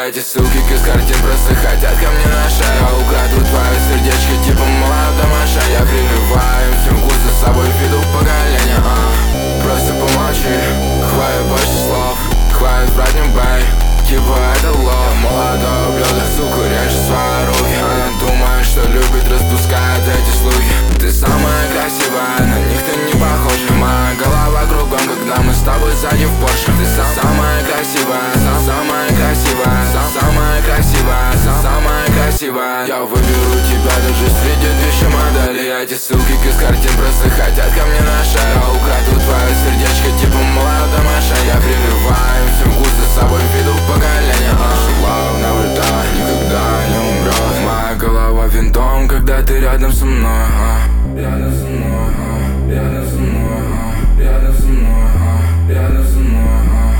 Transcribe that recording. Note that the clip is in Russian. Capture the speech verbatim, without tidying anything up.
эти суки из картин просто хотят ко мне на шею. Я украду твое сердечко типа молода Маша. Я прививаю всем вкус за собой, веду поколение, а. Просто помолчи, хватит больше слов, хватит брать не бей, типа это лов. Молодой ублюдок, сука, режет свои руки. Она думает, что любит, распускает эти слухи. Ты самая красивая, на них ты не похожа. Моя голова кругом, когда мы с тобой сзади в Порше. Ты самая красивая, самая красивая, самая красивая, самая красивая. Я выберу тебя даже среди тысячи моделей. Эти суки из картин просто хотят ко мне на шею. Я украду твое сердечко типа молода Маша. Я прививаю всем вкус за собой, веду поколение, а. Love never die, никогда не умрет. Моя голова винтом, когда ты рядом со мной, а. Рядом со мной, а. Рядом со мной.